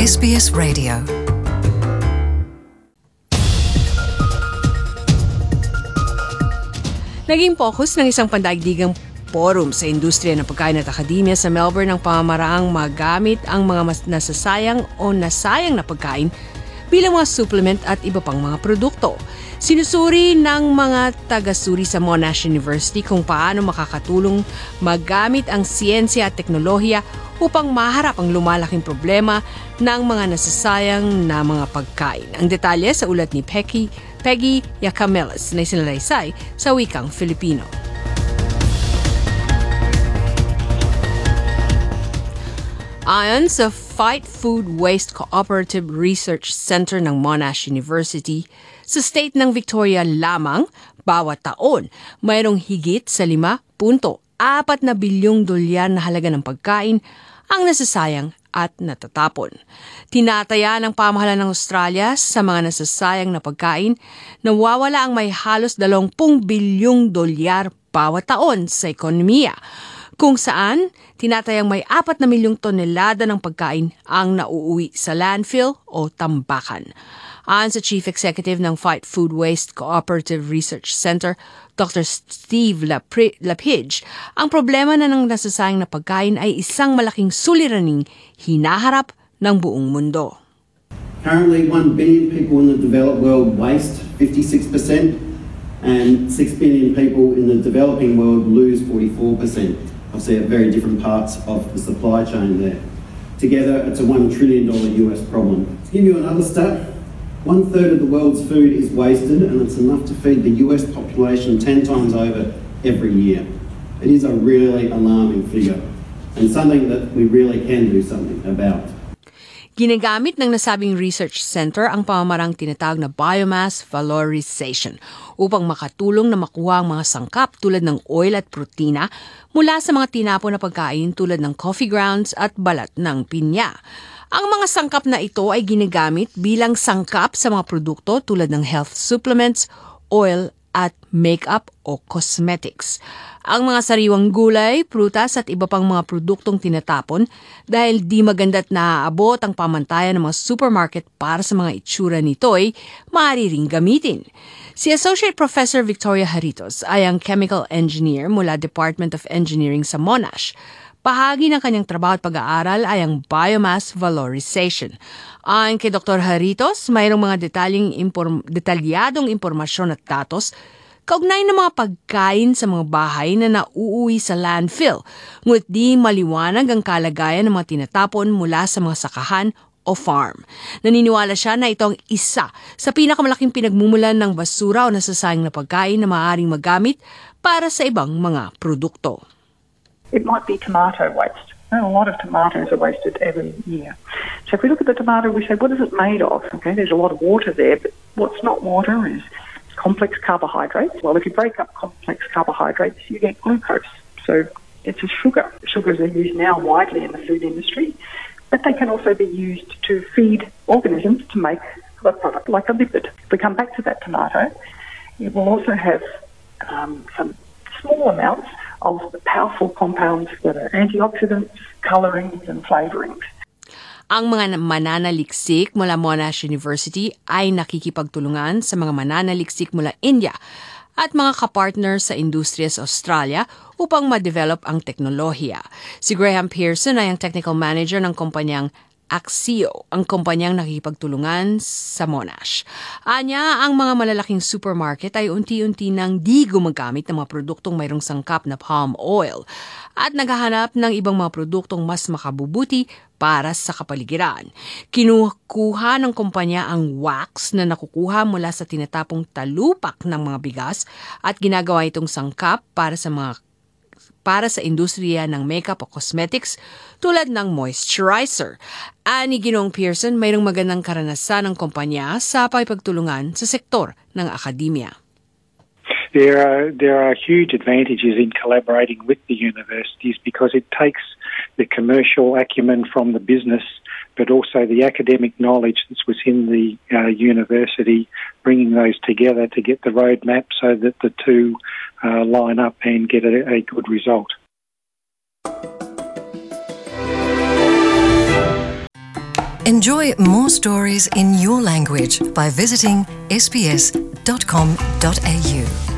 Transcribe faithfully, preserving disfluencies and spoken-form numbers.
S B S Radio. Naging focus ng isang pandaigdigang forum sa industriya ng pagkain at akademya sa Melbourne ang pamamaraang magamit ang mga mas nasasayang o nasayang na pagkain bilang mga supplement at iba pang mga produkto. Sinusuri ng mga taga-suri sa Monash University kung paano makakatulong magamit ang siyensya at teknolohiya upang maharap ang lumalaking problema ng mga nasasayang na mga pagkain. Ang detalye sa ulat ni Peggy, Peggy Yacamelis na isinalaysay sa wikang Filipino. Ayon sa Fight Food Waste Cooperative Research Center ng Monash University, sa state ng Victoria lamang, bawat taon, mayroong higit sa lima punto apat na bilyong dolyar na halaga ng pagkain ang nasasayang at natatapon. Tinataya ng pamahalaan ng Australia sa mga nasasayang na pagkain, nawawala ang may halos dalawampung bilyong dolyar bawat taon sa ekonomiya, kung saan tinatayang may apat na milyong tonelada ng pagkain ang nauuwi sa landfill o tambakan. Ayon sa Chief Executive ng Fight Food Waste Cooperative Research Center, Doctor Steve Lapidge, ang problema na ng nasasayang na pagkain ay isang malaking suliraning hinaharap ng buong mundo. Currently, one billion people in the developed world waste fifty-six percent and six billion people in the developing world lose forty-four percent. Obviously, at very different parts of the supply chain there. Together, it's a one trillion dollars U S problem. To give you another stat, one third of the world's food is wasted, and it's enough to feed the U S population ten times over every year. It is a really alarming figure, and something that we really can do something about. Ginagamit ng nasabing research center ang pamamarang tinatawag na biomass valorization upang makatulong na makuha ang mga sangkap tulad ng oil at protina mula sa mga tinapon na pagkain tulad ng coffee grounds at balat ng pinya. Ang mga sangkap na ito ay ginagamit bilang sangkap sa mga produkto tulad ng health supplements, oil at makeup o cosmetics. Ang mga sariwang gulay, prutas at iba pang mga produktong tinatapon dahil di maganda't naaabot ang pamantayan ng mga supermarket para sa mga itsura nito'y maaari ring gamitin. Si Associate Professor Victoria Haritos ay ang chemical engineer mula Department of Engineering sa Monash. Bahagi ng kanyang trabaho at pag-aaral ay ang biomass valorization. Ayon kay Doctor Haritos, mayroong mga detalyeng inform- detalyadong impormasyon at datos kaugnay ng mga pagkain sa mga bahay na nauuwi sa landfill, ngunit di maliwanag ang kalagayan ng mga tinatapon mula sa mga sakahan o farm. Naniniwala siya na ito ang isa sa pinakamalaking pinagmumulan ng basura o nasasayang na pagkain na maaaring magamit para sa ibang mga produkto. It might be tomato waste. A lot of tomatoes are wasted every year. So if we look at the tomato, we say, what is it made of? Okay, there's a lot of water there, but what's not water is complex carbohydrates. Well, if you break up complex carbohydrates, you get glucose. So it's a sugar. Sugars are used now widely in the food industry, but they can also be used to feed organisms to make a product like a lipid. If we come back to that tomato, it will also have um, some small amounts of the powerful compounds that are antioxidants, colorings and flavorings. Ang mga mananaliksik mula Monash University ay nakikipagtulungan sa mga mananaliksik mula India at mga kapartner sa industriya sa Australia upang ma-develop ang teknolohiya. Si Graham Pearson ay ang technical manager ng kumpanyang Axio, ang kumpanyang nakikipagtulungan sa Monash. Anya, ang mga malalaking supermarket ay unti-unti nang di gumagamit ng mga produktong mayroong sangkap na palm oil at naghahanap ng ibang mga produktong mas makabubuti para sa kapaligiran. Kinukuha ng kumpanya ang wax na nakukuha mula sa tinatapong talupak ng mga bigas at ginagawa itong sangkap para sa mga para sa industriya ng makeup o cosmetics tulad ng moisturizer. Ani Ginoong Pearson, mayroong magandang karanasan ng kumpanya sa pagtulungan sa sektor ng akademya. There are there are huge advantages in collaborating with the universities because it takes the commercial acumen from the business, but also the academic knowledge that's within the uh, university, bringing those together to get the roadmap so that the two uh, line up and get a, a good result. Enjoy more stories in your language by visiting s b s dot com dot a u.